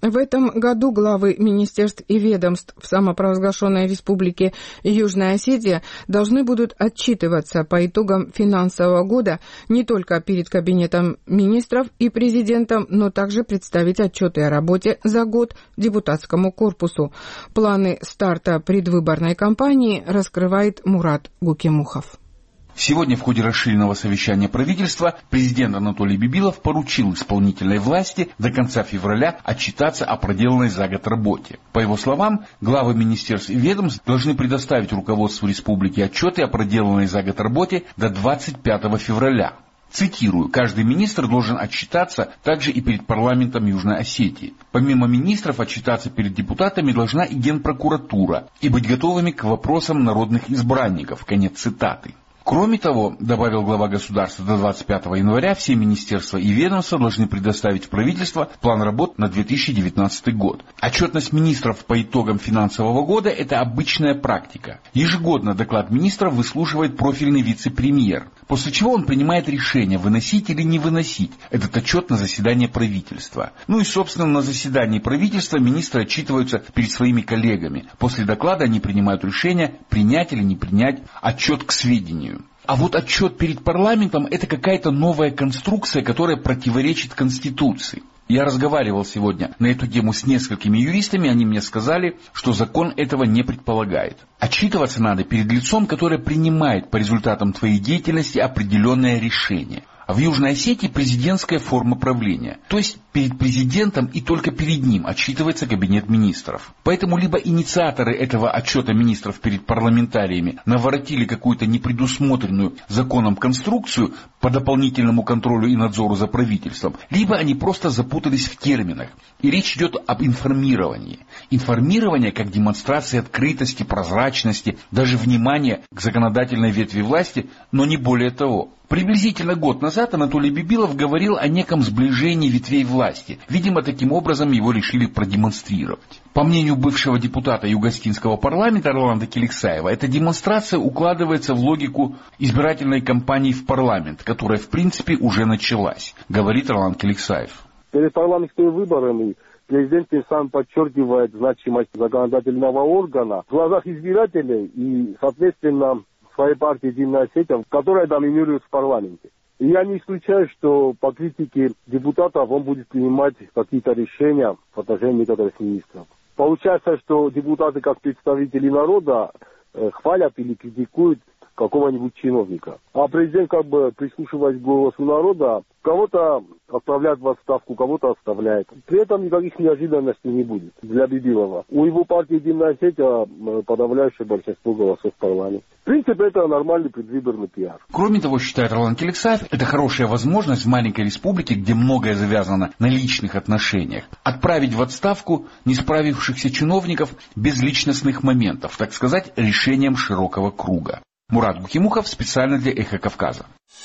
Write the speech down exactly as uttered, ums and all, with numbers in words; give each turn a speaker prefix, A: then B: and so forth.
A: В этом году главы министерств и ведомств в самопровозглашенной республике Южная Осетия должны будут отчитываться по итогам финансового года не только перед Кабинетом министров и президентом, но также представить отчеты о работе за год депутатскому корпусу. Планы старта предвыборной кампании раскрывает Мурат Гукимухов.
B: Сегодня в ходе расширенного совещания правительства президент Анатолий Бибилов поручил исполнительной власти до конца февраля отчитаться о проделанной за год работе. По его словам, главы министерств и ведомств должны предоставить руководству республики отчеты о проделанной за год работе до двадцать пятого февраля. Цитирую, каждый министр должен отчитаться также и перед парламентом Южной Осетии. Помимо министров, отчитаться перед депутатами должна и Генпрокуратура и быть готовыми к вопросам народных избранников. Конец цитаты. Кроме того, добавил глава государства, до двадцать пятого января все министерства и ведомства должны предоставить в правительство план работ на две тысячи девятнадцатый год. Отчетность министров по итогам финансового года – это обычная практика. Ежегодно доклад министров выслушивает профильный вице-премьер, после чего он принимает решение, выносить или не выносить этот отчет на заседание правительства. Ну и, собственно, на заседании правительства министры отчитываются перед своими коллегами. После доклада они принимают решение, принять или не принять отчет к сведению. А вот отчет перед парламентом – это какая-то новая конструкция, которая противоречит Конституции. Я разговаривал сегодня на эту тему с несколькими юристами, они мне сказали, что закон этого не предполагает. Отчитываться надо перед лицом, которое принимает по результатам твоей деятельности определенное решение. А в Южной Осетии президентская форма правления. То есть перед президентом и только перед ним отчитывается Кабинет министров. Поэтому либо инициаторы этого отчета министров перед парламентариями наворотили какую-то непредусмотренную законом конструкцию по дополнительному контролю и надзору за правительством, либо они просто запутались в терминах. И речь идет об информировании. Информирование как демонстрация открытости, прозрачности, даже внимания к законодательной ветви власти, но не более того. Приблизительно год назад Анатолий Бибилов говорил о неком сближении ветвей власти. Видимо, таким образом его решили продемонстрировать. По мнению бывшего депутата Югостинского парламента Роланда Келексаева, эта демонстрация укладывается в логику избирательной кампании в парламент, которая в принципе уже началась, говорит Роланд Келексаев.
C: Перед парламентскими выборами президент сам подчеркивает значимость законодательного органа в глазах избирателей и, соответственно, своей партии «Единая Осетия», которая доминирует в парламенте. И я не исключаю, что по критике депутатов он будет принимать какие-то решения в отношении некоторых министров. Получается, что депутаты, как представители народа, хвалят или критикуют какого-нибудь чиновника. А президент, как бы прислушиваясь к голосу народа, кого-то отправляет в отставку, кого-то оставляет. При этом никаких неожиданностей не будет для Бибилова. У его партии «Единая Осетия» подавляющее большинство голосов в парламенте. В принципе, это нормальный предвыборный пиар.
B: Кроме того, считает Роланд Келексаев, это хорошая возможность в маленькой республике, где многое завязано на личных отношениях, отправить в отставку не справившихся чиновников без личностных моментов, так сказать, решением широкого круга. Мурат Гукимухов специально для «Эхо Кавказа».